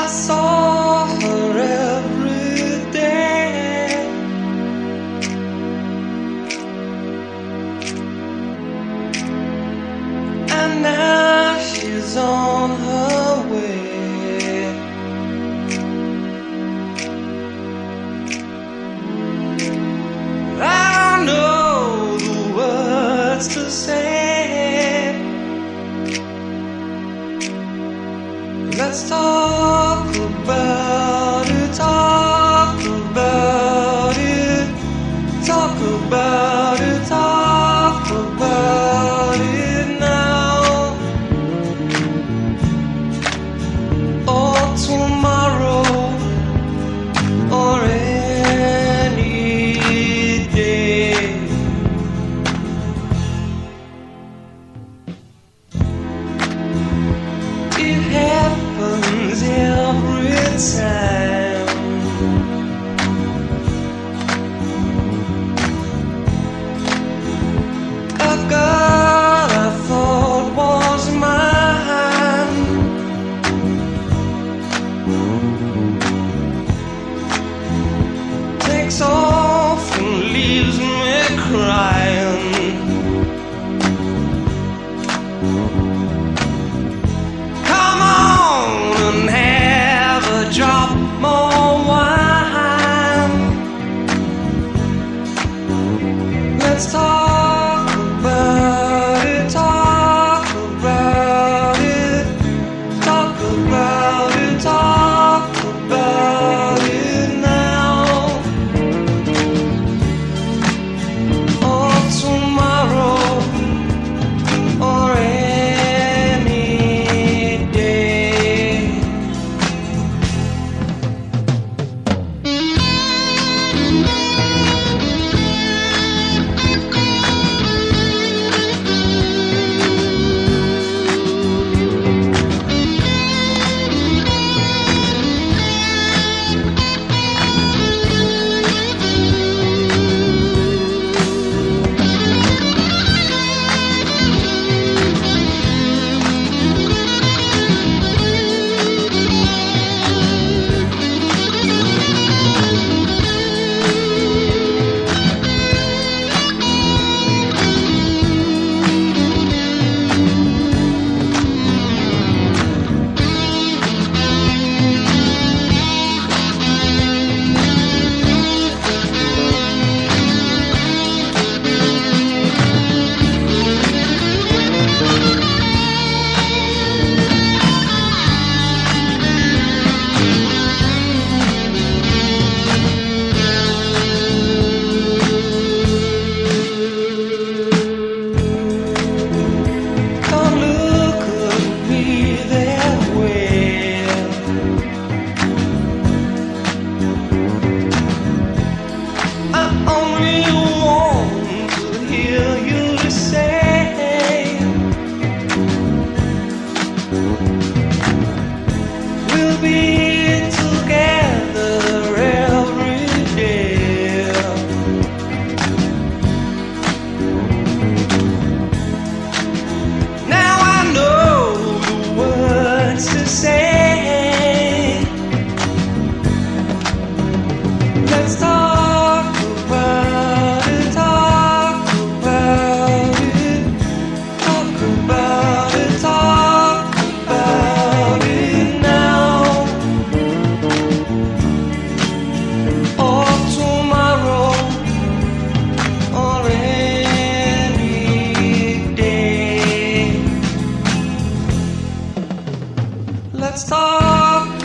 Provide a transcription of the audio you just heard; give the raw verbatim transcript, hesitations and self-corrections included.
I saw her every day, and now she's on her way. I don't know the words to say. Let's talk about it, talk about it, talk about it, talk about it now or tomorrow or any day. It happens every time. A girl I thought was mine takes off and leaves me crying. Come on and have a drop more wine. Let's talk about it, talk about it, talk about it, talk about it now or tomorrow or any day. Don't look at me that way. I only want to hear you say we'll be together every day. Now I know the words to say. Let's talk about it, talk about it, talk about it, talk about it now or tomorrow or any day. Let's talk